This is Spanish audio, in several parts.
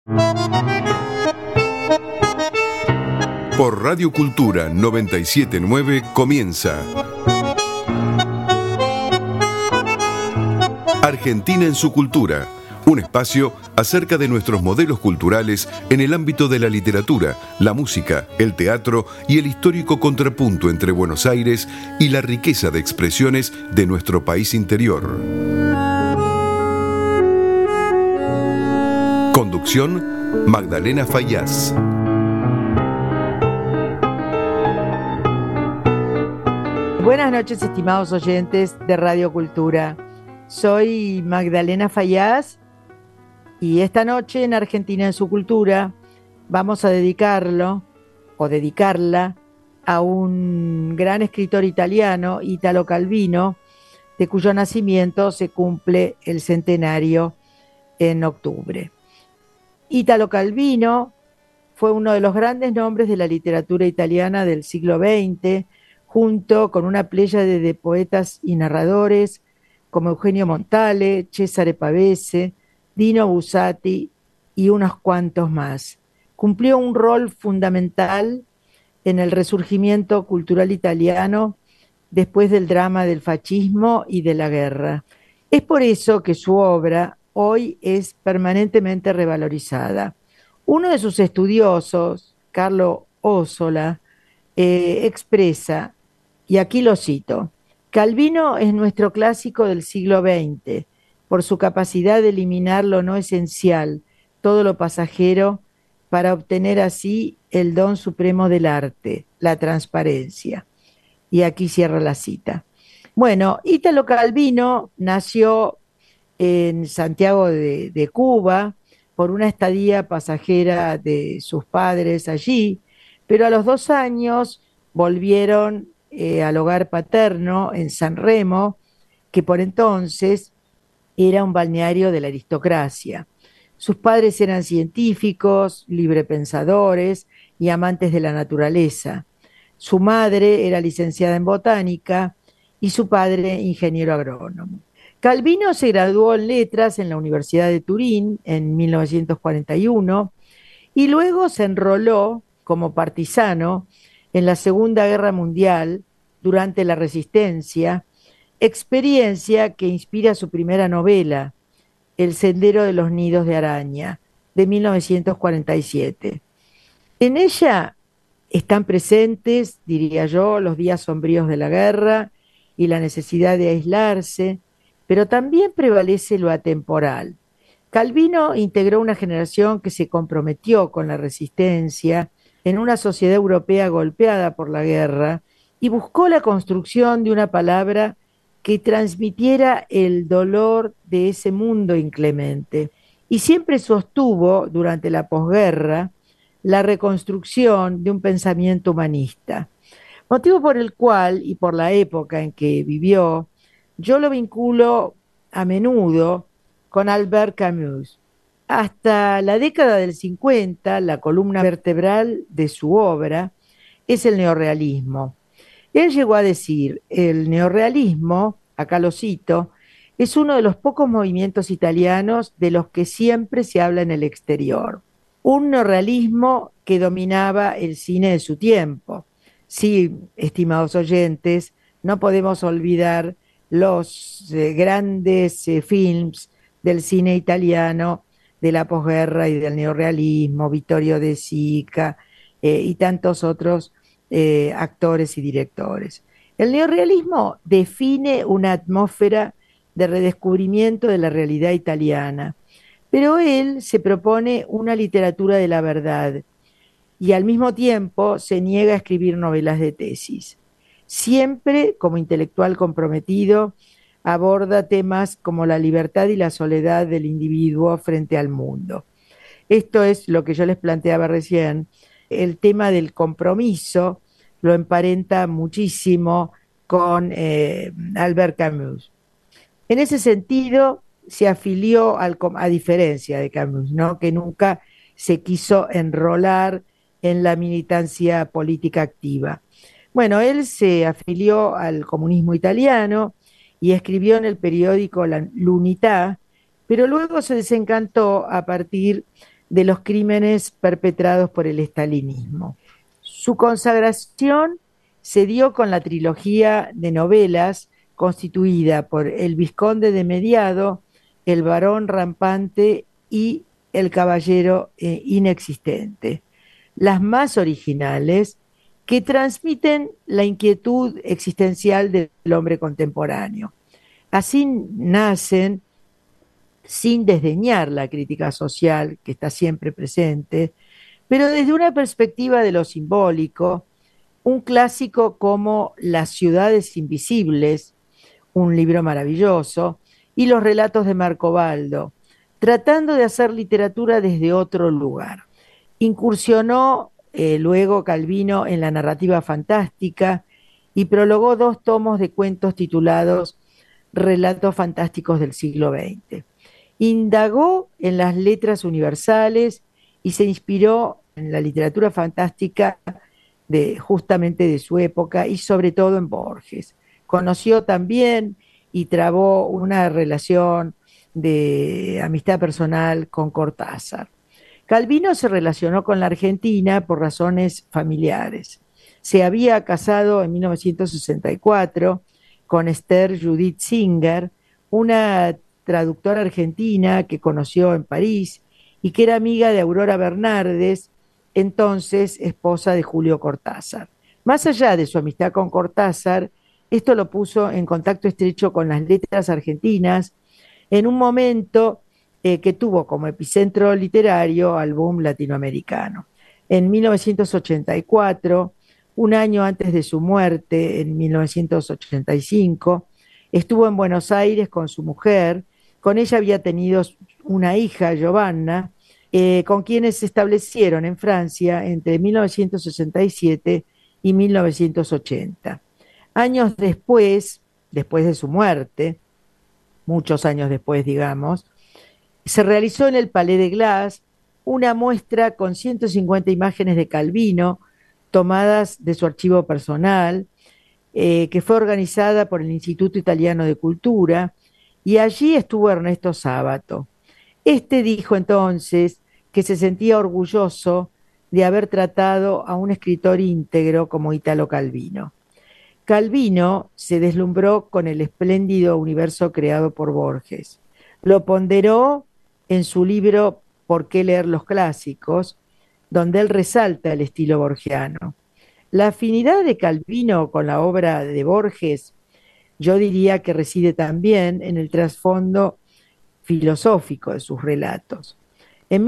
Por Radio Cultura 979 comienza Argentina en su cultura, un espacio acerca de nuestros modelos culturales en el ámbito de la literatura, la música, el teatro y el histórico contrapunto entre Buenos Aires y la riqueza de expresiones de nuestro país interior. Conducción, Magdalena Fayaz. Buenas noches, estimados oyentes de Radio Cultura. Soy Magdalena Fayaz y esta noche en Argentina en su cultura vamos a dedicarla a un gran escritor italiano, Italo Calvino, de cuyo nacimiento se cumple el centenario en octubre. Italo Calvino fue uno de los grandes nombres de la literatura italiana del siglo XX, junto con una pléyade de poetas y narradores como Eugenio Montale, Cesare Pavese, Dino Buzzati y unos cuantos más. Cumplió un rol fundamental en el resurgimiento cultural italiano después del drama del fascismo y de la guerra. Es por eso que su obra hoy es permanentemente revalorizada. Uno de sus estudiosos, Carlo Ossola, expresa, y aquí lo cito: Calvino es nuestro clásico del siglo XX, por su capacidad de eliminar lo no esencial, todo lo pasajero, para obtener así el don supremo del arte, la transparencia. Y aquí cierra la cita. Bueno, Italo Calvino nació en Santiago de Cuba por una estadía pasajera de sus padres allí, pero a los 2 años volvieron al hogar paterno en San Remo, que por entonces era un balneario de la aristocracia. Sus padres eran científicos, librepensadores y amantes de la naturaleza. Su madre era licenciada en botánica y su padre ingeniero agrónomo. Calvino se graduó en letras en la Universidad de Turín en 1941 y luego se enroló como partisano en la Segunda Guerra Mundial durante la Resistencia, experiencia que inspira su primera novela, El sendero de los nidos de araña, de 1947. En ella están presentes, diría yo, los días sombríos de la guerra y la necesidad de aislarse, pero también prevalece lo atemporal. Calvino integró una generación que se comprometió con la resistencia en una sociedad europea golpeada por la guerra y buscó la construcción de una palabra que transmitiera el dolor de ese mundo inclemente. Y siempre sostuvo, durante la posguerra, la reconstrucción de un pensamiento humanista. Motivo por el cual, y por la época en que vivió, yo lo vinculo a menudo con Albert Camus. Hasta la década del 50, la columna vertebral de su obra es el neorrealismo. Él llegó a decir: el neorrealismo, acá lo cito, es uno de los pocos movimientos italianos de los que siempre se habla en el exterior. Un neorrealismo que dominaba el cine de su tiempo. Sí, estimados oyentes, no podemos olvidar los grandes films del cine italiano de la posguerra y del neorrealismo, Vittorio De Sica y tantos otros actores y directores. El neorrealismo define una atmósfera de redescubrimiento de la realidad italiana, pero él se propone una literatura de la verdad y al mismo tiempo se niega a escribir novelas de tesis. Siempre, como intelectual comprometido, aborda temas como la libertad y la soledad del individuo frente al mundo. Esto es lo que yo les planteaba recién. El tema del compromiso lo emparenta muchísimo con Albert Camus. En ese sentido, se afilió, a diferencia de Camus, ¿no?, que nunca se quiso enrolar en la militancia política activa. Bueno, él se afilió al comunismo italiano y escribió en el periódico L'Unità, pero luego se desencantó a partir de los crímenes perpetrados por el estalinismo. Su consagración se dio con la trilogía de novelas constituida por El Vizconde de Mediado, El Barón Rampante y El Caballero Inexistente, las más originales, que transmiten la inquietud existencial del hombre contemporáneo. Así nacen, sin desdeñar la crítica social que está siempre presente, pero desde una perspectiva de lo simbólico, un clásico como Las ciudades invisibles, un libro maravilloso, y los relatos de Marco Baldo, tratando de hacer literatura desde otro lugar. Incursionó luego Calvino en la narrativa fantástica y prologó 2 tomos de cuentos titulados Relatos fantásticos del siglo XX. Indagó en las letras universales y se inspiró en la literatura fantástica justamente de su época y sobre todo en Borges. Conoció también y trabó una relación de amistad personal con Cortázar. Calvino se relacionó con la Argentina por razones familiares. Se había casado en 1964 con Esther Judith Singer, una traductora argentina que conoció en París y que era amiga de Aurora Bernardes, entonces esposa de Julio Cortázar. Más allá de su amistad con Cortázar, esto lo puso en contacto estrecho con las letras argentinas en un momento que tuvo como epicentro literario al boom latinoamericano. En 1984, un año antes de su muerte, en 1985, estuvo en Buenos Aires con su mujer. Con ella había tenido una hija, Giovanna, con quienes se establecieron en Francia entre 1967 y 1980. Años después de su muerte, muchos años después, digamos, se realizó en el Palais de Glace una muestra con 150 imágenes de Calvino tomadas de su archivo personal, que fue organizada por el Instituto Italiano de Cultura, y allí estuvo Ernesto Sábato. Este dijo entonces que se sentía orgulloso de haber tratado a un escritor íntegro como Italo Calvino. Calvino se deslumbró con el espléndido universo creado por Borges. Lo ponderó en su libro ¿Por qué leer los clásicos?, donde él resalta el estilo borgiano. La afinidad de Calvino con la obra de Borges, yo diría que reside también en el trasfondo filosófico de sus relatos. En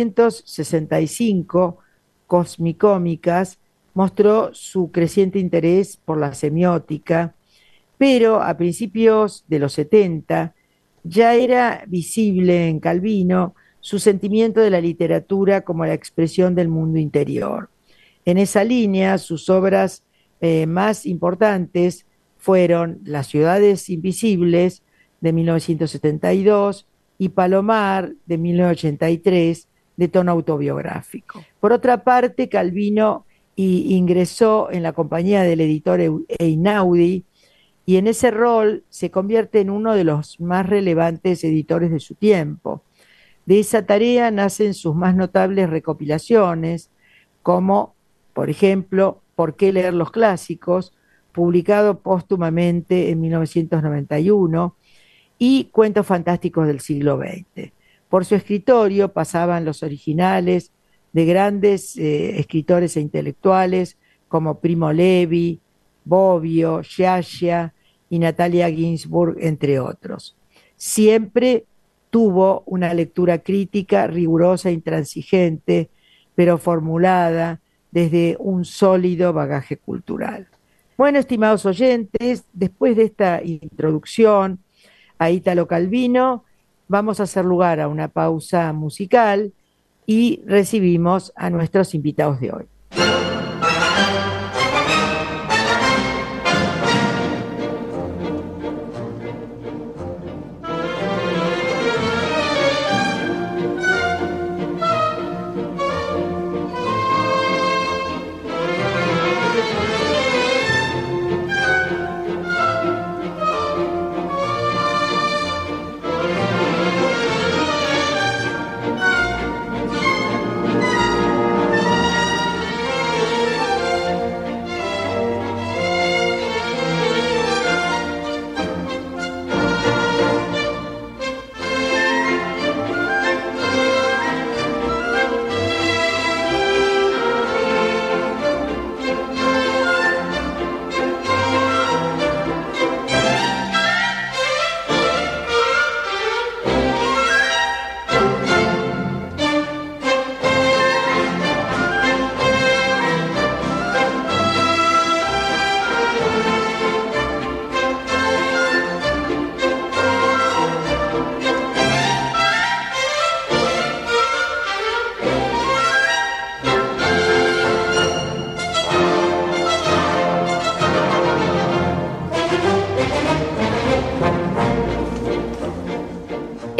1965, Cosmicómicas mostró su creciente interés por la semiótica, pero a principios de los 70 ya era visible en Calvino su sentimiento de la literatura como la expresión del mundo interior. En esa línea, sus obras más importantes fueron Las ciudades invisibles, de 1972, y Palomar, de 1983, de tono autobiográfico. Por otra parte, Calvino ingresó en la compañía del editor Einaudi, y en ese rol se convierte en uno de los más relevantes editores de su tiempo. De esa tarea nacen sus más notables recopilaciones, como, por ejemplo, ¿Por qué leer los clásicos?, publicado póstumamente en 1991, y Cuentos fantásticos del siglo XX. Por su escritorio pasaban los originales de grandes escritores e intelectuales como Primo Levi, Bobbio, Sciascia y Natalia Ginzburg, entre otros. Siempre tuvo una lectura crítica rigurosa e intransigente, pero formulada desde un sólido bagaje cultural. Bueno, estimados oyentes, después de esta introducción a Italo Calvino, vamos a hacer lugar a una pausa musical y recibimos a nuestros invitados de hoy.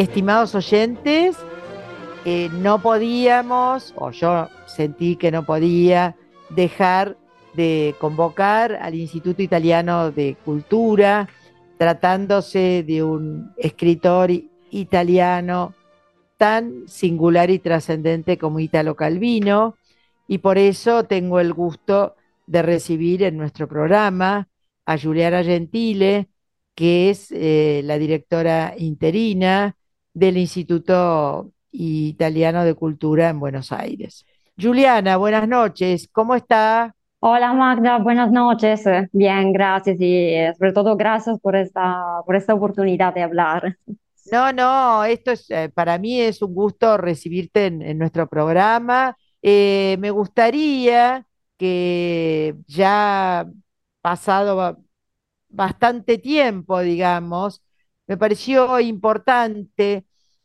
Estimados oyentes, no podíamos, o yo sentí que no podía, dejar de convocar al Instituto Italiano de Cultura, tratándose de un escritor italiano tan singular y trascendente como Italo Calvino, y por eso tengo el gusto de recibir en nuestro programa a Giuliana Gentile, que es la directora interina del Instituto Italiano de Cultura en Buenos Aires. Juliana, buenas noches, ¿cómo está? Hola Magda, buenas noches. Bien, gracias y sobre todo gracias por esta oportunidad de hablar. No, no, esto es para mí es un gusto recibirte en nuestro programa. Me gustaría que ya pasado bastante tiempo, digamos, me pareció importante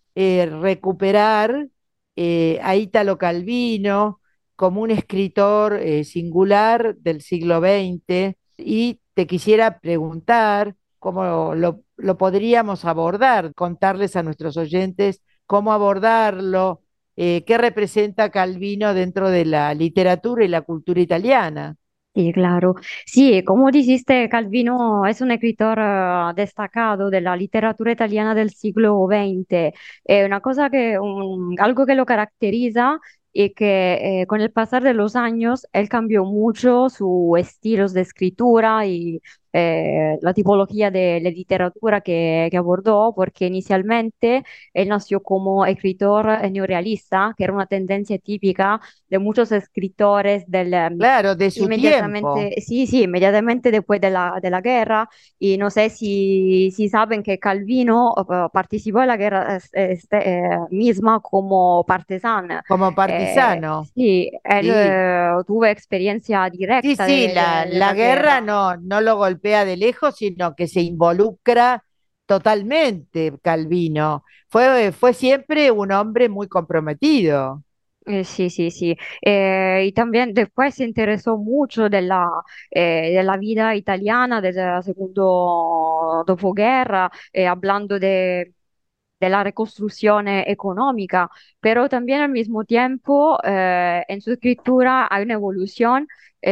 recuperar a Italo Calvino como un escritor singular del siglo XX y te quisiera preguntar cómo lo podríamos abordar, contarles a nuestros oyentes cómo abordarlo, qué representa Calvino dentro de la literatura y la cultura italiana. Sí, claro. Sí, como dijiste, Calvino es un escritor destacado de la literatura italiana del siglo XX. Una cosa algo que lo caracteriza y que con el pasar de los años él cambió mucho su estilo de escritura y la tipología de la literatura que abordó, porque inicialmente él nació como escritor neorealista, que era una tendencia típica de muchos escritores Claro, de su tiempo. inmediatamente, sí, sí, inmediatamente después de la guerra, y no sé si saben que Calvino participó en la guerra misma como partisana. Como partisano. Sí, él Sí, tuvo experiencia sí, directa sí, de la la guerra guerra. no lo golpea de lejos, sino que se involucra totalmente, Calvino. Fue siempre un hombre muy comprometido. Sí, sí, sí. Y también después se interesó mucho de la vida italiana desde la segunda dopoguerra, hablando de la reconstrucción económica, pero también al mismo tiempo en su escritura hay una evolución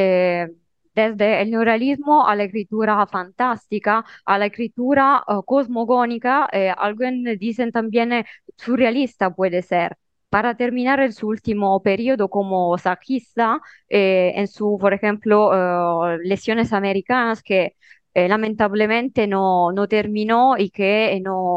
desde el neorrealismo a la escritura fantástica, a la escritura cosmogónica, algunos dicen también surrealista puede ser. Para terminar en su último periodo como sajista, en su, por ejemplo, Lesiones Americanas, que lamentablemente no terminó y que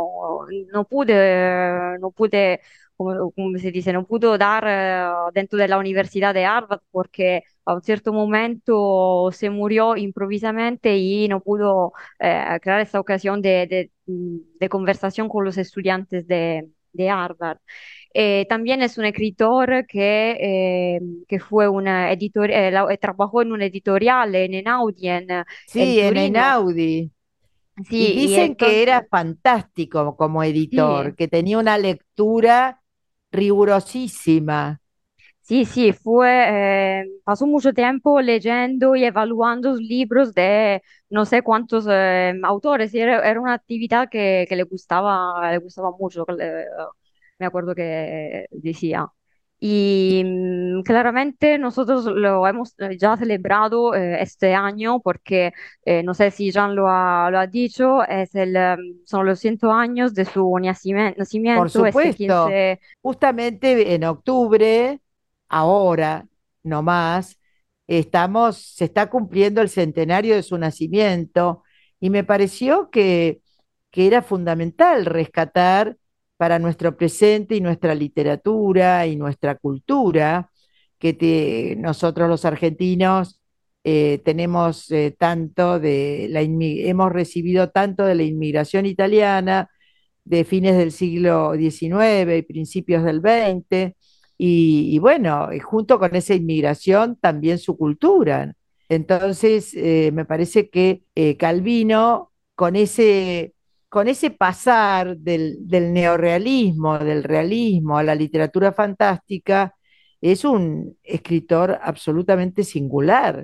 no pude, como se dice, no pudo dar dentro de la Universidad de Harvard porque a un cierto momento se murió improvisamente y no pudo crear esta ocasión de conversación con los estudiantes de Harvard. También es un escritor que fue una trabajó en un editorial en Einaudi, en Sí, en Turín. Einaudi. Y Sí, y dicen que entonces, era fantástico como editor, sí, que tenía una lectura rigurosísima. sí, sí, pasó mucho tiempo leyendo y evaluando los libros de no sé cuántos autores, y era una actividad que le gustaba mucho, me acuerdo que decía. Y claramente nosotros lo hemos ya celebrado este año porque, no sé si Jean lo ha dicho, son los 100 años de su Por nacimiento, este supuesto, 15. justamente en octubre, ahora, no más, se está cumpliendo el centenario de su nacimiento y me pareció que era fundamental rescatar para nuestro presente y nuestra literatura y nuestra cultura, nosotros los argentinos tenemos tanto hemos recibido tanto de la inmigración italiana de fines del siglo XIX y principios del XX, y bueno, junto con esa inmigración también su cultura. Entonces, me parece que Calvino, con ese pasar del neorrealismo, del realismo a la literatura fantástica, es un escritor absolutamente singular.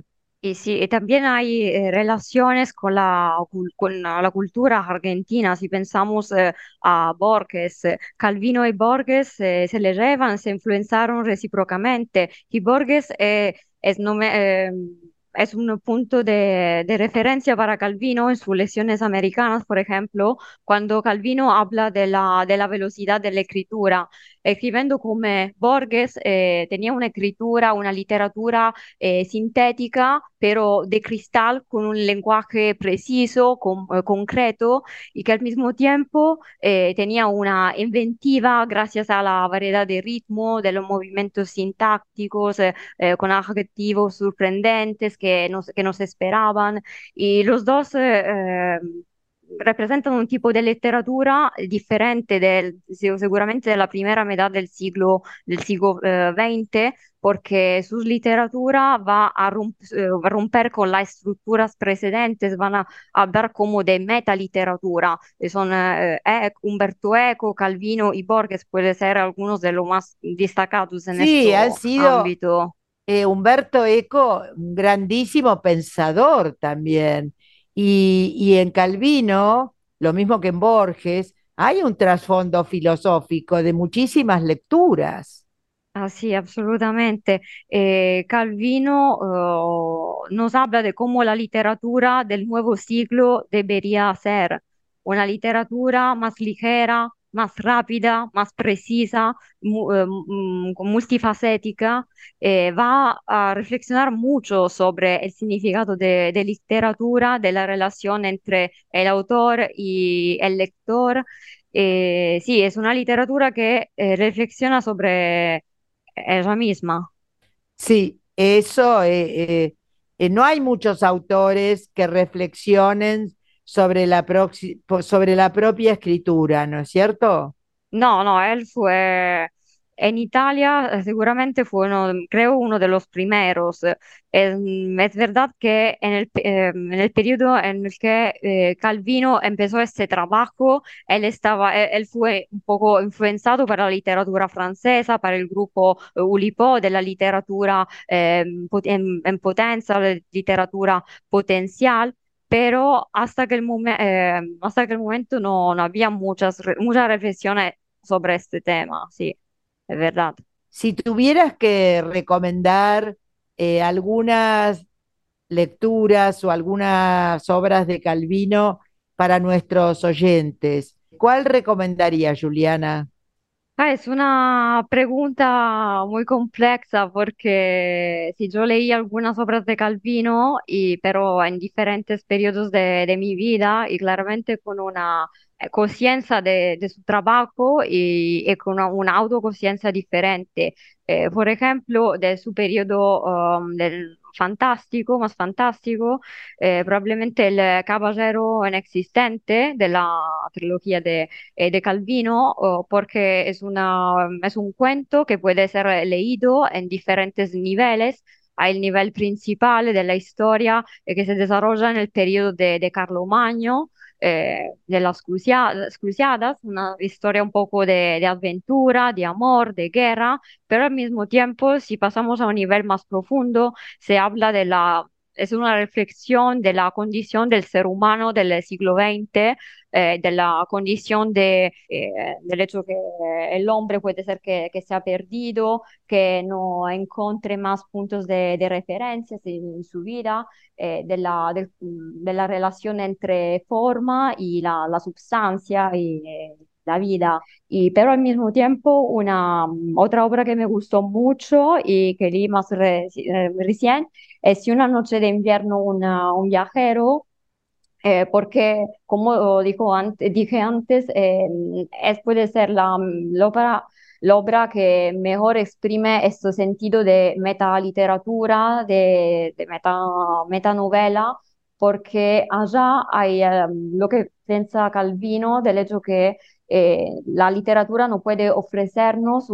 Y sí, y también hay relaciones con con la cultura argentina. Si pensamos a Borges, Calvino y Borges se le llevan, se influenciaron recíprocamente. Y Borges es un punto de referencia para Calvino en sus lecciones americanas, por ejemplo, cuando Calvino habla de de la velocidad de la escritura. Escribiendo como Borges, tenía una escritura, una literatura sintética, pero de cristal, con un lenguaje preciso, concreto, y que al mismo tiempo tenía una inventiva gracias a la variedad de ritmo, de los movimientos sintácticos, con adjetivos sorprendentes que nos esperaban. Y los dos representan un tipo de literatura diferente seguramente de la primera mitad del siglo XX, porque su literatura va a romper con las estructuras precedentes, van a hablar como de metaliteratura. Son Umberto Eco, Calvino y Borges, puede ser algunos de los más destacados en este Sí, ha sido ámbito. Humberto Eco, un grandísimo pensador también. Y en Calvino, lo mismo que en Borges, hay un trasfondo filosófico de muchísimas lecturas. Ah, sí, absolutamente. Calvino nos habla de cómo la literatura del nuevo siglo debería ser una literatura más ligera, más rápida, más precisa, multifacética. Va a reflexionar mucho sobre el significado de literatura, de la relación entre el autor y el lector. Sí, es una literatura que reflexiona sobre ella misma. Sí, eso, no hay muchos autores que reflexionen sobre sobre la propia escritura, ¿no es cierto? No, no, él fue en Italia, seguramente fue creo uno de los primeros. Es verdad que en el periodo en el que Calvino empezó este trabajo, él fue un poco influenciado para la literatura francesa, para el grupo Oulipo de la literatura en potencia, la literatura potencial. Pero hasta que el momento no había muchas reflexiones sobre este tema, sí, es verdad. Si tuvieras que recomendar algunas lecturas o algunas obras de Calvino para nuestros oyentes, ¿cuál recomendaría, Juliana? Es una pregunta muy compleja porque si yo leí algunas obras de Calvino, pero en diferentes periodos de mi vida y claramente con una conciencia de su trabajo y con una autoconciencia diferente. Por ejemplo, de su periodo del fantástico, más fantástico, probablemente El Caballero Inexistente de la trilogía de Calvino, porque es un cuento que puede ser leído en diferentes niveles. Hay el nivel principal de la historia que se desarrolla en el periodo de Carlomagno, de las cruciadas, una historia un poco de aventura, de amor, de guerra, pero al mismo tiempo, si pasamos a un nivel más profundo, se habla es una reflexión de la condición del ser humano del siglo XX, de la condición del hecho que el hombre puede ser que se ha perdido, que no encuentre más puntos de referencia en su vida, de la relación entre forma y la substancia y la vida. Pero al mismo tiempo, otra obra que me gustó mucho y que leí más recién es Si una noche de invierno un viajero, porque como dije antes, puede ser la obra que mejor exprime este sentido de metaliteratura, de metanovela, porque allá hay lo que piensa Calvino del hecho que la literatura no puede ofrecernos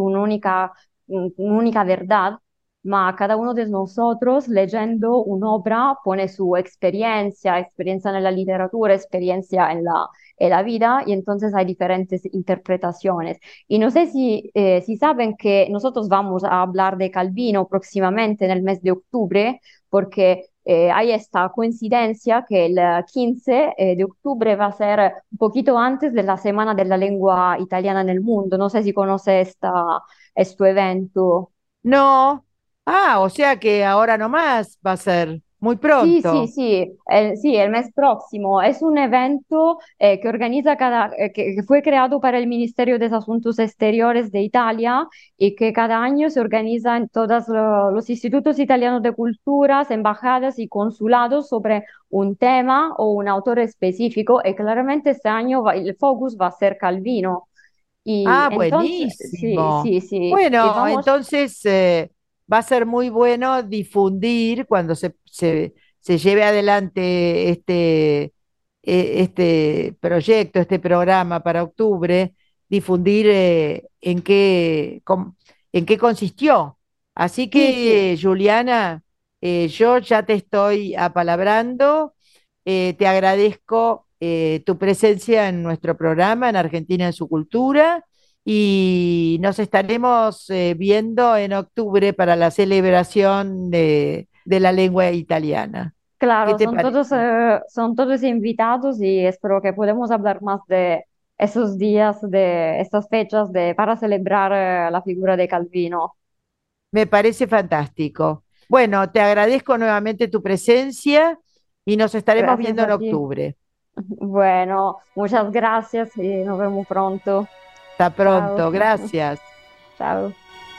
una única verdad, ma cada uno de nosotros leyendo un'opera pone su experiencia, experiencia en la literatura, experiencia en la vida, y entonces hay diferentes interpretaciones. Y no sé si saben que nosotros vamos a hablar de Calvino próximamente en el mes de octubre, porque hay esta coincidencia que el 15 de octubre va a ser un poquito antes de la Semana de la Lengua Italiana en el mundo. No sé si conoce este evento. No. Ah, o sea que ahora nomás va a ser muy Sí, sí, pronto. sí, el mes próximo. Es un evento que organiza que fue creado para el Ministerio de Asuntos Exteriores de Italia y que cada año se organiza en todos los institutos italianos de culturas, embajadas y consulados sobre un tema o un autor específico. Y claramente este año el focus va a ser Calvino. Y Ah, entonces, sí, buenísimo. sí, sí. Y Bueno, vamos. entonces va a ser muy bueno difundir cuando se lleve adelante este proyecto, este programa para octubre, difundir en qué consistió. Así Sí, sí. que, Juliana, yo ya te estoy apalabrando, te agradezco tu presencia en nuestro programa, en Argentina en su cultura, y nos estaremos viendo en octubre para la celebración de la lengua italiana. ¿Qué Claro, te parece? son todos invitados y espero que podamos hablar más de esos días, de estas fechas para celebrar la figura de Calvino. Me parece fantástico. Bueno, te agradezco nuevamente tu presencia y nos estaremos Gracias viendo en a ti. octubre. Bueno, muchas gracias y nos vemos pronto. Hasta Chao. pronto, gracias. Chao.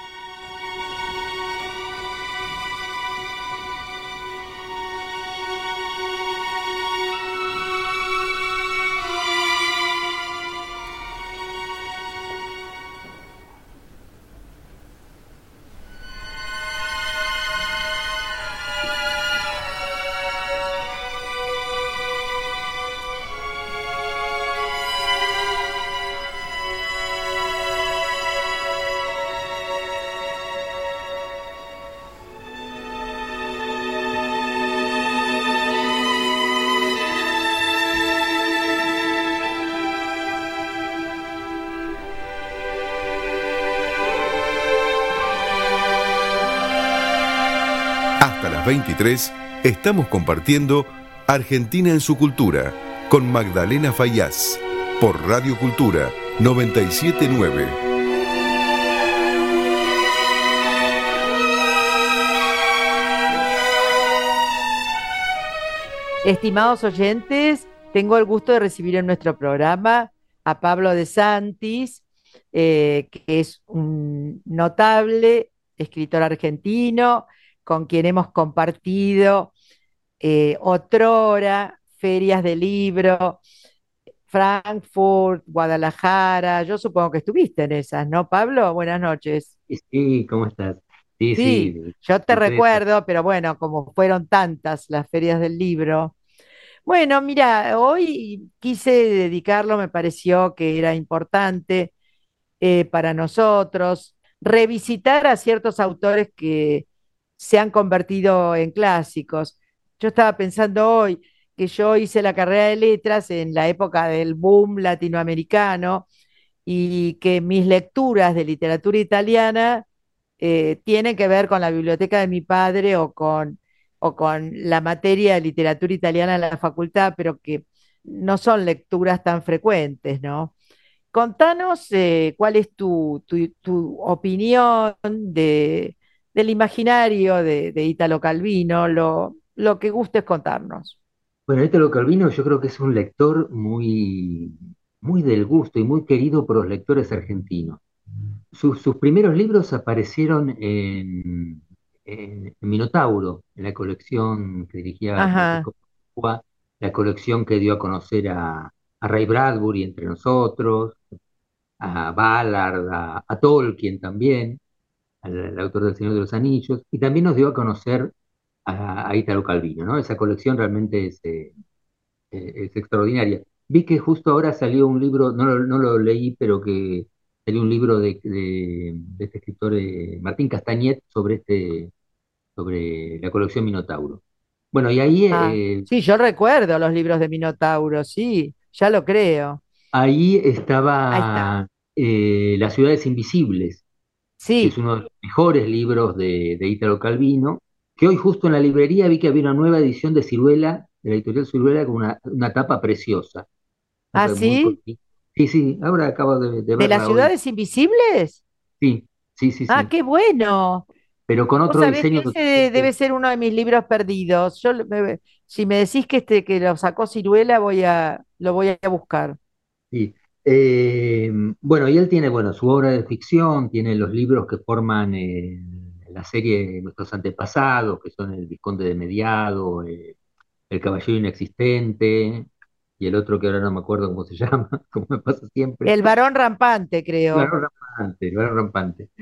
Hasta las 23 estamos compartiendo Argentina en su cultura con Magdalena Fayaz por Radio Cultura 979. Estimados oyentes, tengo el gusto de recibir en nuestro programa a Pablo de Santis, que es un notable escritor argentino con quien hemos compartido otrora ferias de libro, Frankfurt, Guadalajara. Yo supongo que estuviste en esas, ¿no, Pablo? Buenas noches. Sí, sí, ¿cómo estás? Sí, Sí, sí, yo te disfruté de eso. recuerdo, pero bueno, como fueron tantas las ferias del libro. Bueno, mira, hoy quise dedicarlo, me pareció que era importante para nosotros revisitar a ciertos autores que se han convertido en clásicos. Yo estaba pensando hoy que yo hice la carrera de letras en la época del boom latinoamericano y que mis lecturas de literatura italiana tienen que ver con la biblioteca de mi padre o con la materia de literatura italiana en la facultad, pero que no son lecturas tan frecuentes, ¿no? Contanos cuál es tu opinión del imaginario de Italo Calvino, lo que gustes contarnos. Bueno, Italo Calvino yo creo que es un lector muy del gusto y muy querido por los lectores argentinos. Sus primeros libros aparecieron en Minotauro, en la colección que dirigía Ajá. Enrico Púa, la colección que dio a conocer a Ray Bradbury entre nosotros, a Ballard, a Tolkien también, al autor del Señor de los Anillos, y también nos dio a conocer a Italo Calvino, ¿no? Esa colección realmente es extraordinaria. Vi que justo ahora salió un libro, no lo leí, pero que salió un libro de este escritor Martín Castañet sobre la colección Minotauro. Bueno, y Ah, sí, yo recuerdo los libros de Minotauro, sí, ya lo creo. ahí Ahí está. estaba Las ciudades invisibles, que es Sí, uno de los mejores libros de Italo Calvino, que hoy justo en la librería vi que había una nueva edición de Ciruela, de la editorial Ciruela, con una tapa preciosa. ¿Ah, Tapa muy sí? cortita. Sí, sí, ahora acabo de ¿De las verla hoy. ciudades invisibles? Sí, sí, sí, Ah, sí. qué bueno. Pero con Vos otro sabés que diseño ese debe totalmente. ser uno de mis libros perdidos. Si me decís que lo sacó Ciruela, lo voy a buscar. Sí. Bueno, y él tiene, bueno, su obra de ficción, tiene los libros que forman la serie Nuestros Antepasados, que son El Vizconde de Mediado, El Caballero Inexistente, y el otro que ahora no me acuerdo cómo se llama, como me pasa siempre. El varón rampante, creo. El Varón Rampante.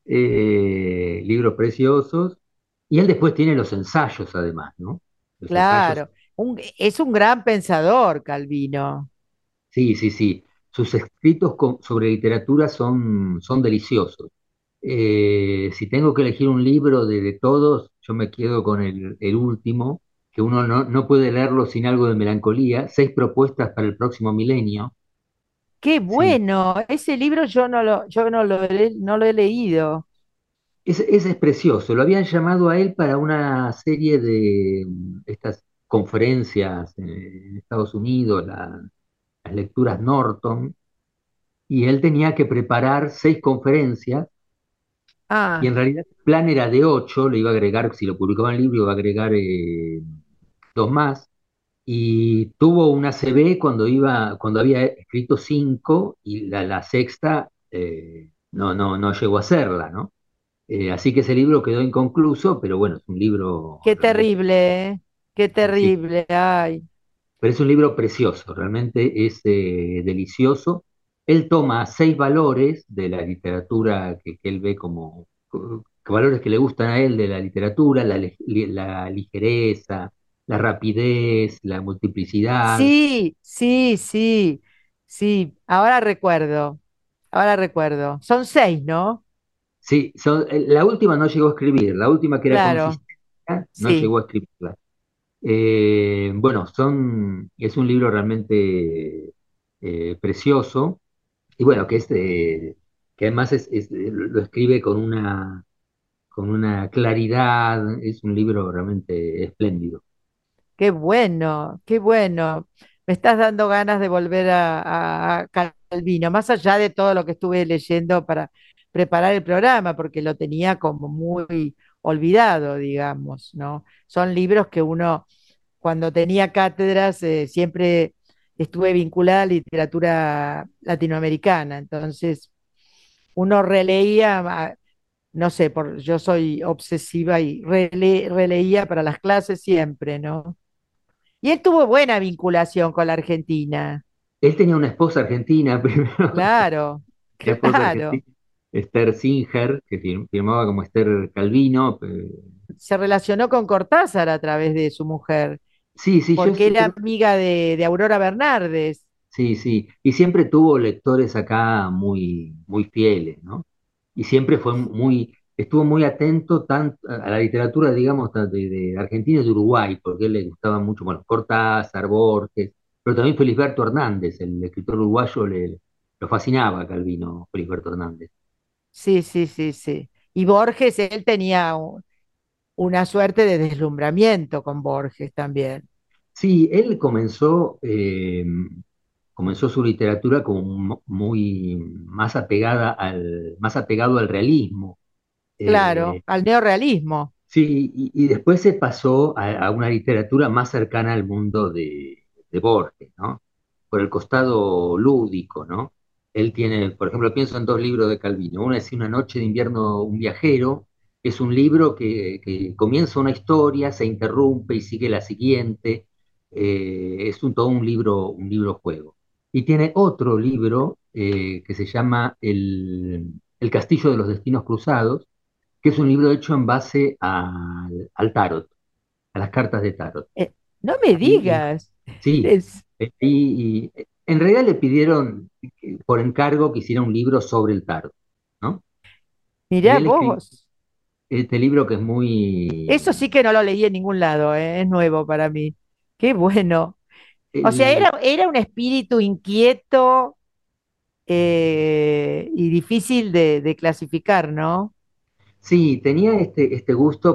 Libros preciosos. Y él después tiene los ensayos, además, ¿no? Los ensayos. Claro. Es un gran pensador, Calvino. Sí, sí, sí. Sus escritos sobre literatura son deliciosos. Si tengo que elegir un libro de todos, yo me quedo con el último, que uno no puede leerlo sin algo de melancolía, Seis propuestas para el próximo milenio. Qué Sí, bueno. Ese libro no lo he leído. ese es precioso. Lo habían llamado a él para una serie de estas conferencias en Estados Unidos, las lecturas Norton, y él tenía que preparar 6 conferencias. Y Ah, en realidad el plan era de 8, le iba a agregar, si lo publicaba en el libro, iba a agregar 2 más. Y tuvo una CB cuando había escrito 5 y la sexta no llegó a hacerla, ¿no? Así que ese libro quedó inconcluso, pero bueno, es un libro qué realmente, terrible, ¿eh? Qué sí, terrible. Ay, pero es un libro precioso, realmente es delicioso. Él toma 6 valores de la literatura que él ve como valores que le gustan a él de la literatura, la ligereza, la rapidez, la multiplicidad. sí, sí, sí, sí. Ahora recuerdo. Son 6, ¿no? Sí, la última no llegó a escribir, la última que era Claro, consistencia, no sí. llegó a escribirla. Bueno, es un libro realmente precioso. Y bueno, que además lo escribe con una claridad, es un libro realmente espléndido. Qué bueno, qué bueno. Me estás dando ganas de volver a Calvino, más allá de todo lo que estuve leyendo para preparar el programa, porque lo tenía como muy olvidado, digamos, ¿no? Son libros que uno, cuando tenía cátedras, siempre estuve vinculada a literatura latinoamericana, entonces uno releía, no sé, yo soy obsesiva y releía para las clases siempre, ¿no? Y él tuvo buena vinculación con la Argentina. Él tenía una esposa argentina, primero, Claro, una esposa claro. argentina, Esther Singer, que firmaba como Esther Calvino. Se relacionó con Cortázar a través de su mujer, Sí, sí, yo porque era creo. amiga de Aurora Bernardes. Sí, sí, y siempre tuvo lectores acá muy, muy fieles, ¿no? Y siempre estuvo muy atento a la literatura, digamos, de Argentina y de Uruguay, porque a él le gustaba mucho, bueno, Cortázar, Borges, pero también Felisberto Hernández, el escritor uruguayo, lo fascinaba a Calvino, Felisberto Hernández. Sí, sí, sí, sí. Y Borges, él tenía una suerte de deslumbramiento con Borges también. Sí, él comenzó su literatura como muy más apegado al realismo. Claro, Eh, al neorrealismo. Sí, y después se pasó a una literatura más cercana al mundo de Borges, ¿no? Por el costado lúdico, ¿no? Él tiene, por ejemplo, pienso en 2 libros de Calvino. Uno es Una noche de invierno, un viajero. Es un libro que comienza una historia, se interrumpe y sigue la siguiente. Es todo un libro juego. Y tiene otro libro que se llama El Castillo de los Destinos Cruzados, que es un libro hecho en base al tarot, a las cartas de tarot. No me Y, digas. sí, Es, y en realidad le pidieron por encargo que hiciera un libro sobre el tarot, ¿no? Y mirá él escribió vos. este libro que es Eso muy... sí que no lo leí en ningún lado, ¿eh? Es nuevo para mí. Qué bueno. O sea, el- era un espíritu inquieto y difícil de clasificar, ¿no? Sí, tenía este gusto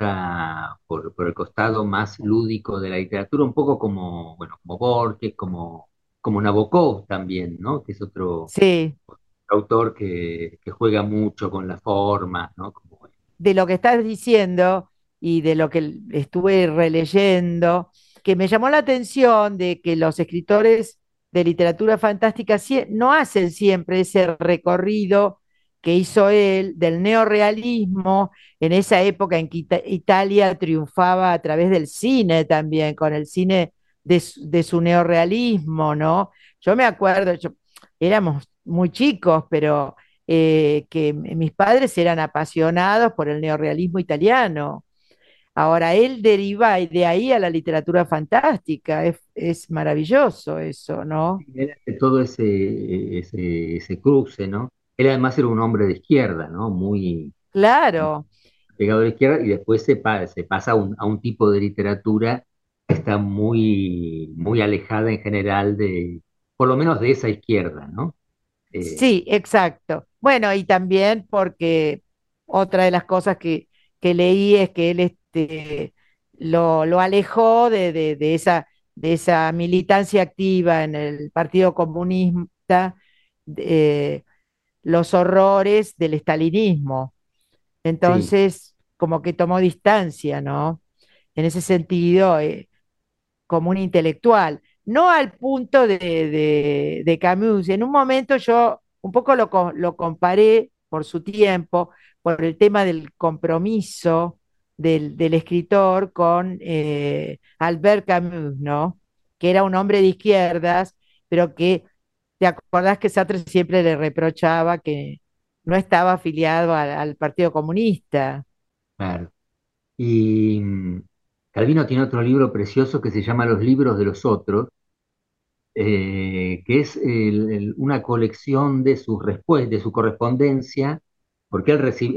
por el costado más lúdico de la literatura, un poco como, bueno, como Borges, como Nabokov también, ¿no? Que es otro Sí, autor que juega mucho con las formas, ¿no? de lo que estás diciendo y de lo que estuve releyendo, que me llamó la atención de que los escritores de literatura fantástica no hacen siempre ese recorrido que hizo él del neorrealismo en esa época en que Italia triunfaba a través del cine también, con el cine de su neorrealismo, ¿no? Yo me acuerdo, éramos muy chicos, pero que mis padres eran apasionados por el neorrealismo italiano. Ahora, él deriva de ahí a la literatura fantástica, es maravilloso eso, ¿no? Él hace todo ese cruce, ¿no? Él además era un hombre de izquierda, ¿no? Muy Claro, pegado a la izquierda y después se pasa a un tipo de literatura que está muy alejada en general por lo menos de esa izquierda, ¿no? Eh, sí, exacto. Bueno, y también porque otra de las cosas que leí es que él lo alejó de esa militancia activa en el Partido Comunista, eh, los horrores del estalinismo. sí, Entonces, como que tomó distancia, ¿no? En ese sentido, como un intelectual, no al punto de Camus. En un momento yo un poco lo comparé por su tiempo, por el tema del compromiso del escritor con Albert Camus, ¿no? Que era un hombre de izquierdas, pero que, ¿te acordás que Sartre siempre le reprochaba que no estaba afiliado al Partido Comunista? claro. Y Calvino tiene otro libro precioso que se llama Los libros de los otros, que es una colección de sus respuestas, de su correspondencia, porque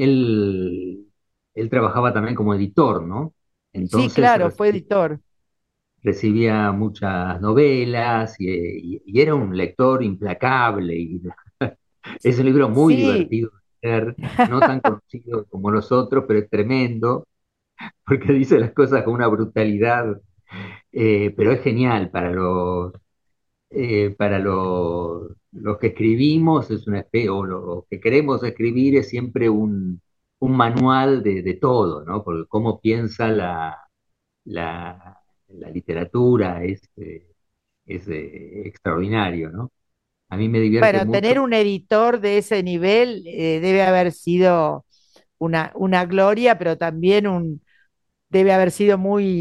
él trabajaba también como editor, ¿no? Sí, Entonces claro, fue editor. recibía muchas novelas y era un lector implacable. Es un libro muy Sí, divertido de leer, no tan conocido como los otros, pero es tremendo, porque dice las cosas con una brutalidad, pero es genial los que escribimos, es una o lo que queremos escribir es siempre un manual de todo, ¿no? Porque cómo piensa la literatura es extraordinario, ¿no? A mí me divierte bueno, mucho. tener un editor de ese nivel debe haber sido una gloria, pero también debe haber sido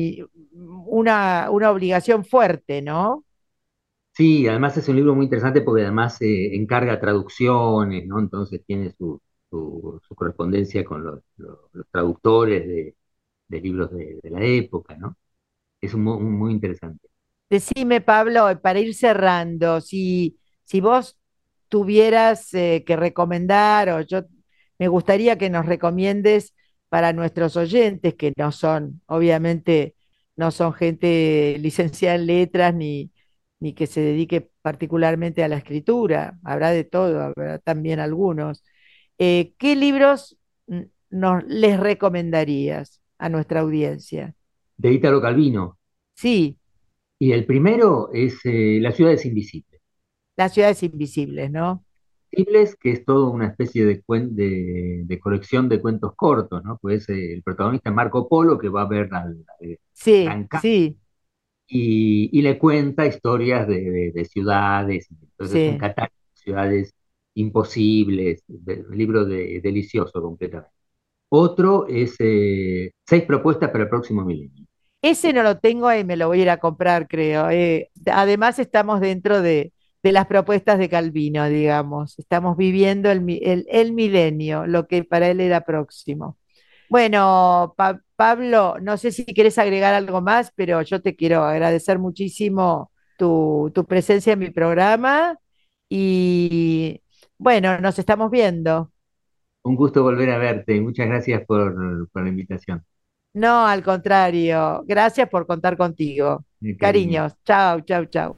una obligación fuerte, ¿no? Sí, además es un libro muy interesante porque además encarga traducciones, ¿no? Entonces tiene su correspondencia con los traductores de libros de la época, ¿no? Es muy interesante. Decime, Pablo, para ir cerrando, si vos tuvieras que recomendar, me gustaría que nos recomiendes para nuestros oyentes, que no son, obviamente, no son gente licenciada en letras ni que se dedique particularmente a la escritura, habrá de todo, habrá también algunos. ¿Qué libros les recomendarías a nuestra audiencia? De Italo Calvino. Sí, Y el primero es Las ciudades invisibles. Las ciudades invisibles, ¿no? Invisibles, que es todo una especie de colección de cuentos cortos, ¿no? Pues el protagonista es Marco Polo, que va a ver al Sí, gran sí, y le cuenta historias de ciudades. Entonces es un sí. catálogo de ciudades imposibles, un libro delicioso completamente. Otro es Seis propuestas para el próximo milenio. Ese no lo tengo y me lo voy a ir a comprar, creo. Además, estamos dentro de las propuestas de Calvino, digamos. Estamos viviendo el milenio, lo que para él era próximo. Bueno, Pablo, no sé si quieres agregar algo más, pero yo te quiero agradecer muchísimo tu presencia en mi programa y bueno, nos estamos viendo. Un gusto volver a verte y muchas gracias por la invitación. No, al contrario. Gracias por contar contigo. Cariño. Cariños. Chao, chao, chao.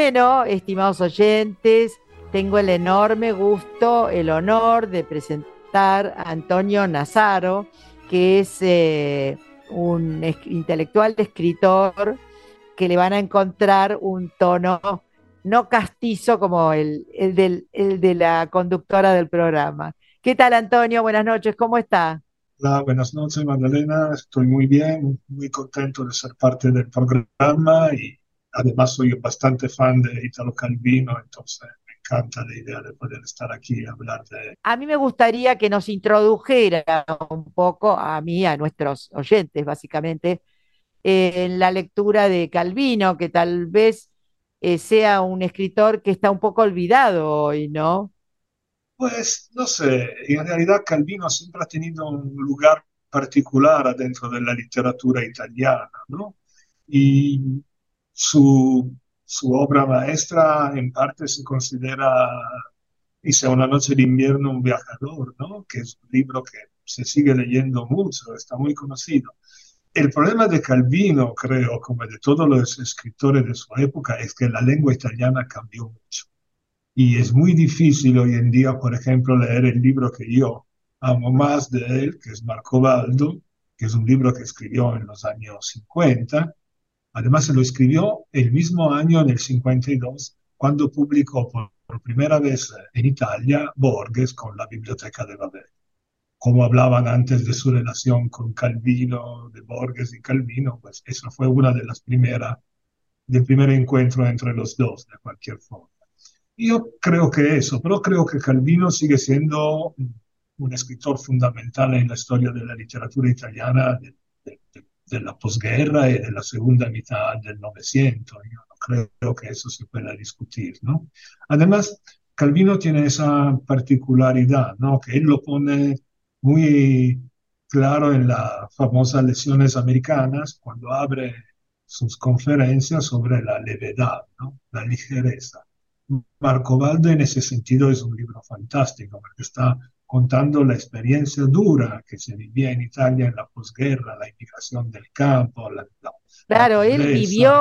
Bueno, estimados oyentes, tengo el enorme gusto, el honor de presentar a Antonio Nazaro, que es un intelectual escritor que le van a encontrar un tono no castizo como el de la conductora del programa. ¿Qué tal, Antonio? Buenas noches, ¿cómo está? Hola, buenas noches, Magdalena. Estoy muy bien, muy contento de ser parte del programa y además soy bastante fan de Italo Calvino, entonces me encanta la idea de poder estar aquí y hablar de... A mí me gustaría que nos introdujera un poco, a mí, a nuestros oyentes, básicamente, en la lectura de Calvino, que tal vez sea un escritor que está un poco olvidado hoy, ¿no? Pues no sé, en realidad Calvino siempre ha tenido un lugar particular dentro de la literatura italiana, ¿no? Y su, su obra maestra en parte se considera Hice una noche de invierno un viajador, ¿no? Que es un libro que se sigue leyendo mucho, está muy conocido. El problema de Calvino, creo, como de todos los escritores de su época, es que la lengua italiana cambió mucho. Y es muy difícil hoy en día, por ejemplo, leer el libro que yo amo más de él, que es Marco Baldo, que es un libro que escribió en los años 50. Además, se lo escribió el mismo año, en el 52, cuando publicó por primera vez en Italia Borges con la Biblioteca de Babel. Como hablaban antes de su relación con Calvino, de Borges y Calvino, pues eso fue una de las primeras, del primer encuentro entre los dos, de cualquier forma. Yo creo que eso, pero creo que Calvino sigue siendo un escritor fundamental en la historia de la literatura italiana de la posguerra y de la segunda mitad del Novecento. Yo no creo que eso se pueda discutir, ¿no? Además, Calvino tiene esa particularidad, ¿no? Que él lo pone muy claro en las famosas lecciones americanas, cuando abre sus conferencias sobre la levedad, ¿no? La ligereza. Marco Baldo en ese sentido es un libro fantástico porque está contando la experiencia dura que se vivía en Italia en la posguerra, la inmigración del campo, la Claro, él pobreza.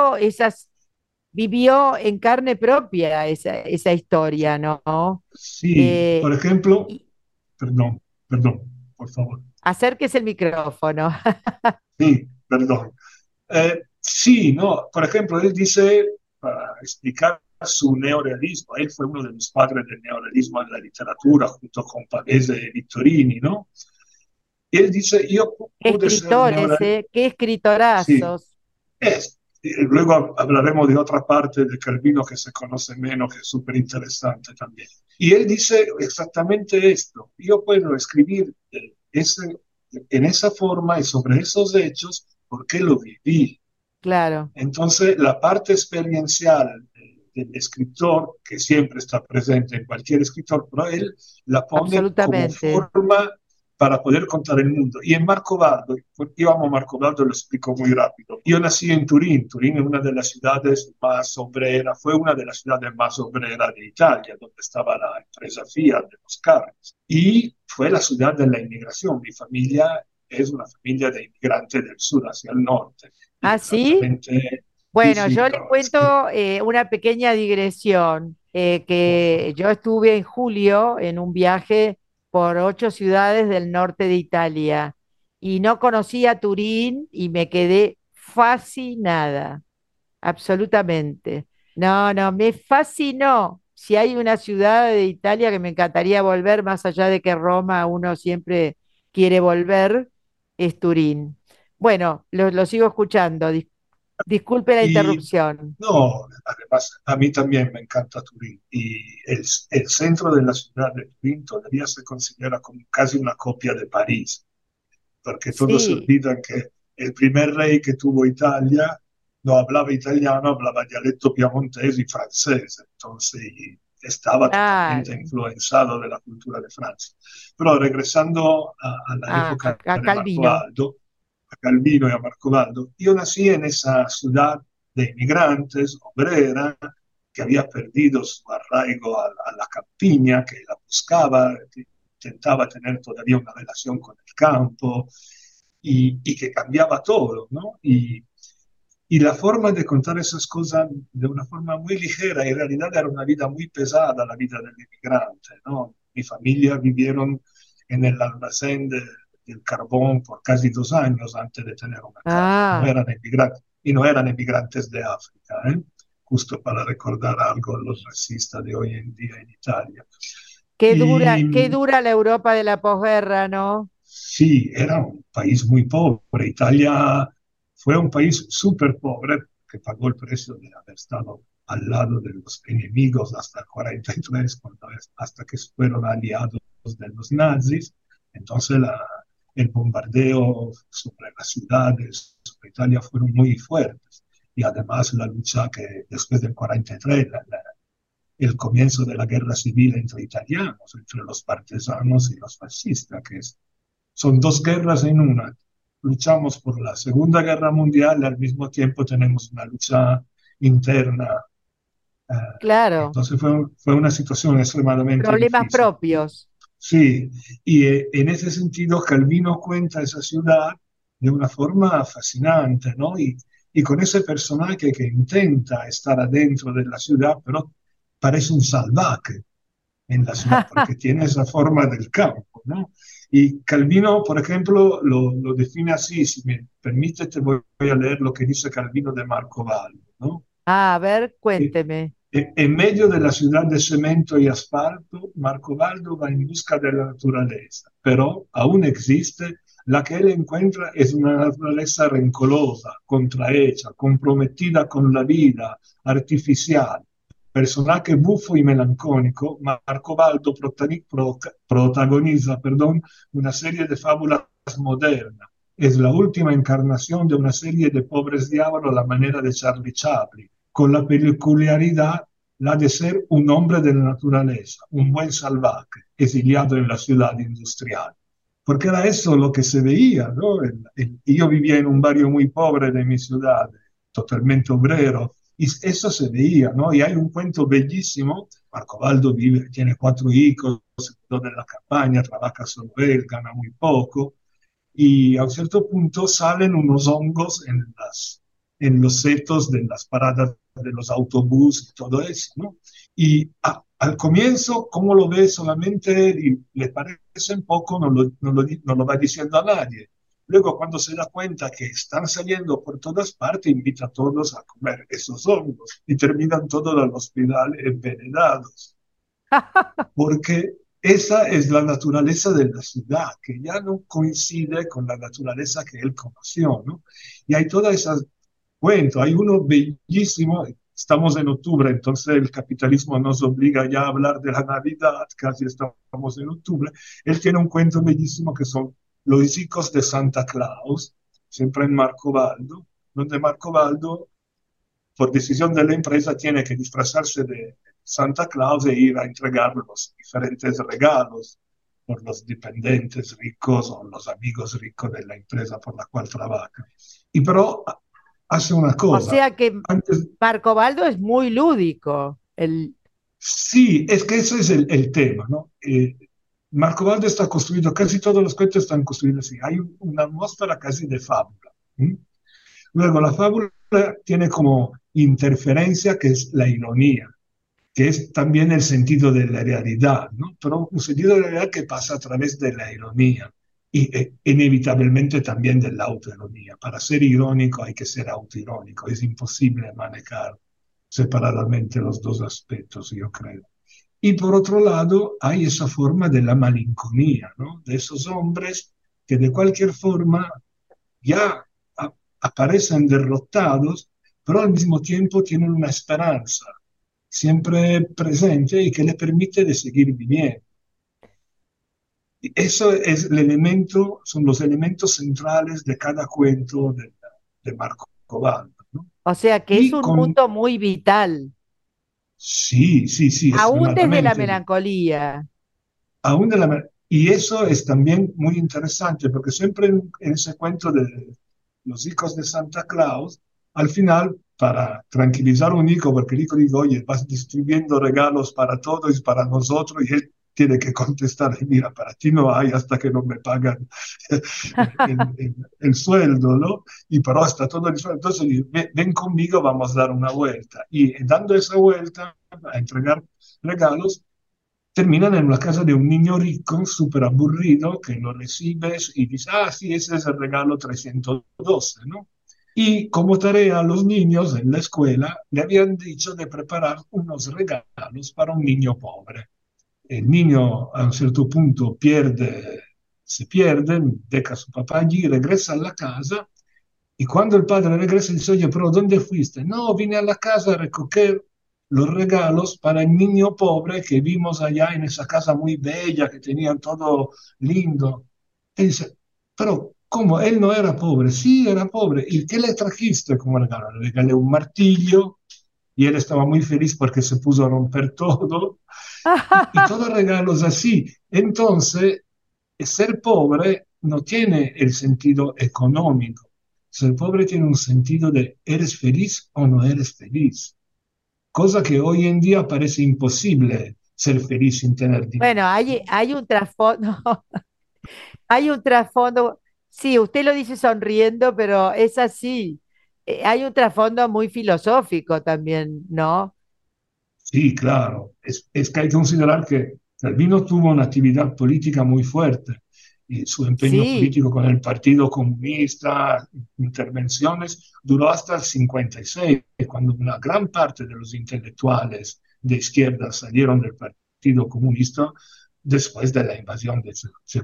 vivió en carne propia esa historia, ¿no? Sí, por Eh, ejemplo, y perdón, perdón, por favor. acérquese el micrófono. Sí, perdón. Sí, no, por ejemplo, él dice, para explicar su neorealismo, él fue uno de los padres del neorealismo en la literatura, junto con Pavese y Vittorini, ¿no? Y él dice, yo Qué pude ser escritores, neorealista, ¿eh? Qué sí, escritorazos. es. Y luego hablaremos de otra parte de Calvino que se conoce menos, que es súper interesante también. Y él dice exactamente esto, yo puedo escribir ese, en esa forma y sobre esos hechos porque lo viví. Claro, Entonces, la parte experiencial del escritor, que siempre está presente en cualquier escritor, pero él la pone como absolutamente. forma para poder contar el mundo. Y en Marco Baldo, yo amo Marco Baldo, lo explico muy rápido. Yo nací en Turín, Turín es una de las ciudades más obreras, fue una de las ciudades más obreras de Italia, donde estaba la empresa Fiat de los carros. Y fue la ciudad de la inmigración. Mi familia es una familia de inmigrantes del sur hacia el norte. Y ¿Ah, sí? naturalmente, sí, Bueno, sí, yo le no, es que cuento una pequeña digresión, por que favor. yo estuve en julio en un viaje por 8 ciudades del norte de Italia y no conocía Turín y me quedé fascinada, absolutamente. No, no, me fascinó. Si hay una ciudad de Italia que me encantaría volver, más allá de que Roma uno siempre quiere volver, es Turín. Bueno, lo sigo escuchando. Disculpe la Y interrupción. no, además, a mí también me encanta Turín. Y el centro de la ciudad de Turín todavía se considera como casi una copia de París, porque todos se Sí, olvidan que el primer rey que tuvo Italia no hablaba italiano, hablaba dialecto piemontese y francés. Entonces, y estaba totalmente claro. influenciado de la cultura de Francia. Pero regresando a la Ah, época a de Marco Calvino. Aldo, a Calvino y a Marco Baldo. Yo nací en esa ciudad de inmigrantes, obrera, que había perdido su arraigo a la campiña, que la buscaba, que intentaba tener todavía una relación con el campo y que cambiaba todo, ¿no? Y Y la forma de contar esas cosas de una forma muy ligera, en realidad era una vida muy pesada, la vida del inmigrante, ¿no? Mi familia vivieron en el almacén del carbón por casi 2 años antes de tener una casa. No Ah, eran inmigrantes, y no eran inmigrantes de África, ¿eh? Justo para recordar algo los racistas de hoy en día en Italia. qué Y dura la Europa de la posguerra, ¿no? sí, era un país muy pobre. Italia fue un país súper pobre que pagó el precio de haber estado al lado de los enemigos hasta el 43, hasta que fueron aliados de los nazis. Entonces el bombardeo sobre las ciudades, sobre Italia, fueron muy fuertes. Y además la lucha que después del 43, el comienzo de la guerra civil entre italianos, entre los partisanos y los fascistas, son dos guerras en una. Luchamos por la Segunda Guerra Mundial y al mismo tiempo tenemos una lucha interna. eh, Claro, entonces fue una situación extremadamente problemas difícil. propios. Sí, y en ese sentido Calvino cuenta esa ciudad de una forma fascinante, ¿no? Y con ese personaje que intenta estar adentro de la ciudad, pero parece un salvaje en la ciudad, porque tiene esa forma del campo, ¿no? Y Calvino, por ejemplo, lo define así, si me permite, te voy a leer lo que dice Calvino de Marco Vallo, ¿no? Ah, a ver, E- cuénteme. En medio de la ciudad de cemento y asfalto, Marcobaldo va en busca de la naturaleza, pero aún existe. La que él encuentra es una naturaleza rencorosa, contrahecha, comprometida con la vida, artificial. Personaje buffo y melancólico, Marcobaldo protagoniza, perdón, una serie de fábulas modernas. Es la última encarnación de una serie de pobres diablos a la manera de Charlie Chaplin, con la peculiaridad la de ser un hombre de la naturaleza, un buen salvaje, exiliado en la ciudad industrial. Porque era eso lo que se veía, ¿no? Yo vivía en un barrio muy pobre de mi ciudad, totalmente obrero, y eso se veía, ¿no? Y hay un cuento bellísimo. Marco Baldo vive, tiene 4 hijos, se quedó en la campaña, trabaja solo él, gana muy poco, y a un cierto punto salen unos hongos en los setos de las paradas de los autobuses y todo eso, ¿no? Y al comienzo, como lo ve solamente él y le parece un poco, no lo va diciendo a nadie. Luego, cuando se da cuenta que están saliendo por todas partes, invita a todos a comer esos hongos y terminan todos al hospital envenenados, porque esa es la naturaleza de la ciudad, que ya no coincide con la naturaleza que él conoció, ¿no? Y hay todas esas cuentos, hay uno bellísimo, estamos en octubre, entonces el capitalismo nos obliga ya a hablar de la Navidad, casi estamos en octubre. Él tiene un cuento bellísimo que son Los hijos de Santa Claus, siempre en Marco Baldo, donde Marco Baldo, por decisión de la empresa, tiene que disfrazarse de Santa Claus e ir a entregar los diferentes regalos por los dependientes ricos o los amigos ricos de la empresa por la cual trabaja. Y pero hace una O cosa. sea que Antes, Marco Baldo es muy lúdico. sí, es que ese es el tema, ¿no? Marco Valdo está construido, casi todos los cuentos están construidos así. Hay una atmósfera casi de fábula. ¿Sí? Luego, la fábula tiene como interferencia que es la ironía, que es también el sentido de la realidad, ¿no? Pero un sentido de la realidad que pasa a través de la ironía y inevitablemente también de la autoironía. Para ser irónico hay que ser autoirónico, es imposible manejar separadamente los dos aspectos, yo creo. Y por otro lado, hay esa forma de la malinconía, ¿no? De esos hombres que de cualquier forma ya aparecen derrotados, pero al mismo tiempo tienen una esperanza siempre presente y que le permite de seguir viviendo. Y eso es el elemento, son los elementos centrales de cada cuento de Marco Cobaldo, ¿no? O sea que es Y un con, mundo muy vital, sí, sí, sí, aún desde la extremadamente. melancolía. Aún de y eso es también muy interesante, porque siempre en ese cuento de los hijos de Santa Claus, al final, para tranquilizar a un hijo, porque el hijo dice, oye, vas distribuyendo regalos para todos y para nosotros, y él tiene que contestar, mira, para ti no hay hasta que no me pagan el sueldo, ¿no? Y pero está todo el sueldo. Entonces, ven conmigo, vamos a dar una vuelta. Y dando esa vuelta a entregar regalos, terminan en la casa de un niño rico, súper aburrido, que lo recibes y dices, ah, sí, ese es el regalo 312, ¿no? Y como tarea a los niños en la escuela le habían dicho de preparar unos regalos para un niño pobre. El niño a un cierto punto se pierde, deja a su papá allí, regresa a la casa y cuando el padre regresa dice, oye, pero ¿dónde fuiste? No, vine a la casa a recoger los regalos para el niño pobre que vimos allá en esa casa muy bella, que tenían todo lindo. Y dice, pero ¿cómo? Él no era pobre. Sí, era pobre. ¿Y qué le trajiste como regalo? Le regalé un martillo y él estaba muy feliz porque se puso a romper todo y todos regalos así. Entonces, ser pobre no tiene el sentido económico. Ser pobre tiene un sentido de ¿eres feliz o no eres feliz? Cosa que hoy en día parece imposible ser feliz sin tener dinero. Bueno, hay un trasfondo, hay un trasfondo, sí, usted lo dice sonriendo, pero es así. Hay un trasfondo muy filosófico también, ¿no? Sí, claro. Es que hay que considerar que Calvino tuvo una actividad política muy fuerte y su empeño Sí, político con el Partido Comunista, intervenciones, duró hasta el 56, cuando una gran parte de los intelectuales de izquierda salieron del Partido Comunista después de la invasión de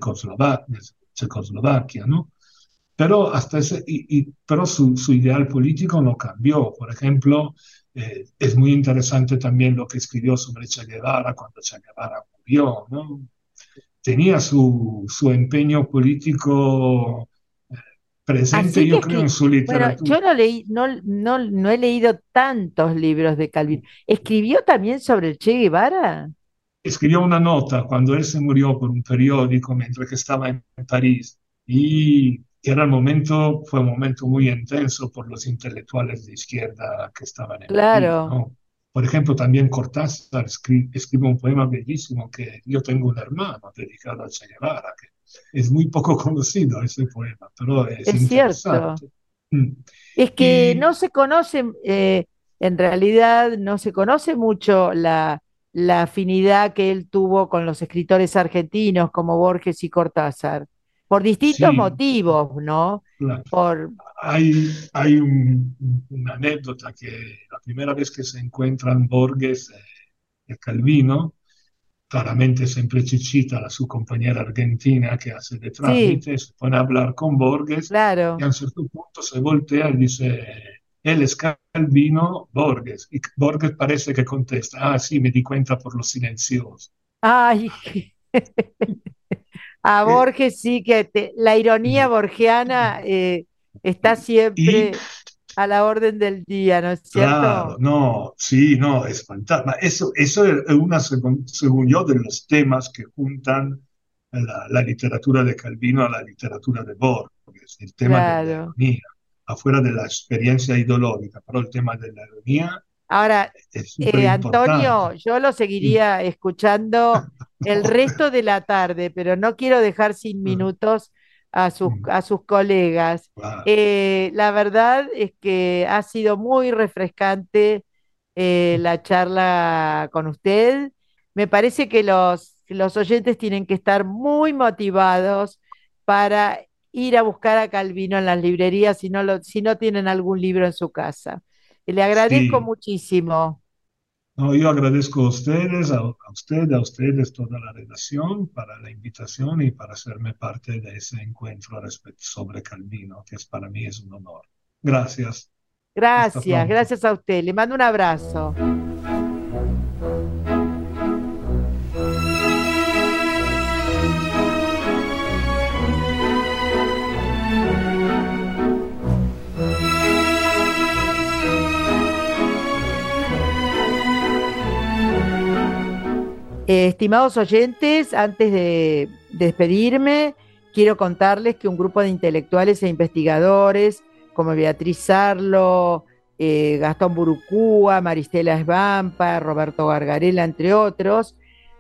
Checoslovaquia, ¿no? Pero, pero su ideal político no cambió. Por ejemplo, es muy interesante también lo que escribió sobre Che Guevara cuando Che Guevara murió, ¿no? Tenía su empeño político presente, así que yo es creo, en que, su bueno, literatura. yo no leí, no he leído tantos libros de Calvino. ¿Escribió también sobre el Che Guevara? Escribió una nota cuando él se murió por un periódico mientras que estaba en París y era fue un momento muy intenso por los intelectuales de izquierda que estaban en París, Claro, ¿no? Por ejemplo, también Cortázar escribe un poema bellísimo que yo tengo un hermano dedicado a Che Guevara, que es muy poco conocido ese poema, pero es es cierto. interesante. Mm. Es que Y no se conoce, en realidad no se conoce mucho la afinidad que él tuvo con los escritores argentinos como Borges y Cortázar, por distintos sí, motivos, ¿no? claro. Por, Hay una anécdota que la primera vez que se encuentran Borges y Calvino, claramente siempre Chichita, su compañera argentina que hace de sí, trámite, se pone a hablar con Borges y a claro. un cierto punto se voltea y dice, él es Calvino Borges. Y Borges parece que contesta, ah, sí, me di cuenta por los silenciosos. Ay, a Eh, Borges sí que la ironía borgiana está y siempre a la orden del día, ¿no es claro, cierto? no, sí, no, es fantasma. Eso es una, según yo, de los temas que juntan la literatura de Calvino a la literatura de Borges, el tema de la Claro. ironía, afuera de la experiencia ideológica, pero el tema de la ironía Ahora, es súper importante. Antonio, yo lo seguiría escuchando el resto de la tarde, pero no quiero dejar sin minutos a sus colegas. Claro, La verdad es que ha sido muy refrescante la charla con usted. Me parece que los oyentes tienen que estar muy motivados para ir a buscar a Calvino en las librerías si no tienen algún libro en su casa. Le agradezco sí. muchísimo. No, yo agradezco a ustedes, a ustedes toda la redacción para la invitación y para hacerme parte de ese encuentro sobre Calvino, que para mí es un honor. Gracias. Hasta Gracias, pronto. gracias a usted. Le mando un abrazo. Estimados oyentes, antes de despedirme, quiero contarles que un grupo de intelectuales e investigadores como Beatriz Sarlo, Gastón Burucúa, Maristela Esbampa, Roberto Gargarella, entre otros,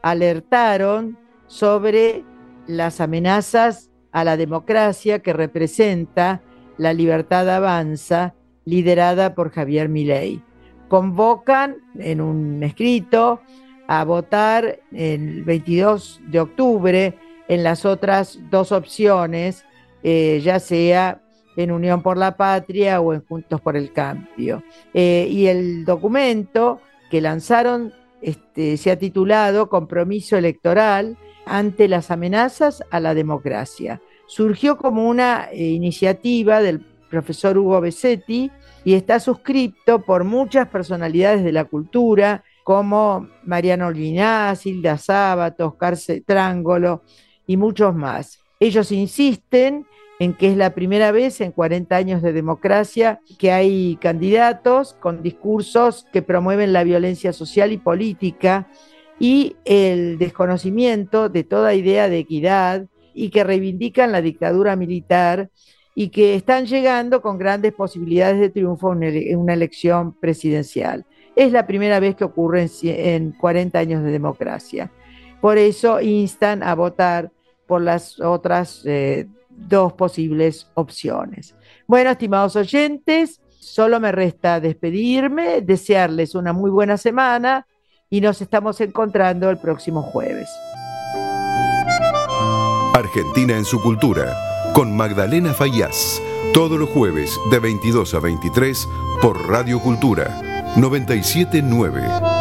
alertaron sobre las amenazas a la democracia que representa la Libertad Avanza, liderada por Javier Milei. Convocan en un escrito a votar el 22 de octubre en las otras dos opciones, ya sea en Unión por la Patria o en Juntos por el Cambio. Y el documento que lanzaron se ha titulado Compromiso Electoral ante las amenazas a la democracia. Surgió como una iniciativa del profesor Hugo Besetti y está suscrito por muchas personalidades de la cultura, como Mariano Linás, Hilda Sábato, Oscar Trángolo y muchos más. Ellos insisten en que es la primera vez en 40 años de democracia que hay candidatos con discursos que promueven la violencia social y política y el desconocimiento de toda idea de equidad y que reivindican la dictadura militar y que están llegando con grandes posibilidades de triunfo en una elección presidencial. Es la primera vez que ocurre en 40 años de democracia. Por eso instan a votar por las otras dos posibles opciones. Bueno, estimados oyentes, solo me resta despedirme, desearles una muy buena semana y nos estamos encontrando el próximo jueves. Argentina en su cultura, con Magdalena Faíaz, todos los jueves de 22 a 23 por Radio Cultura 97.9.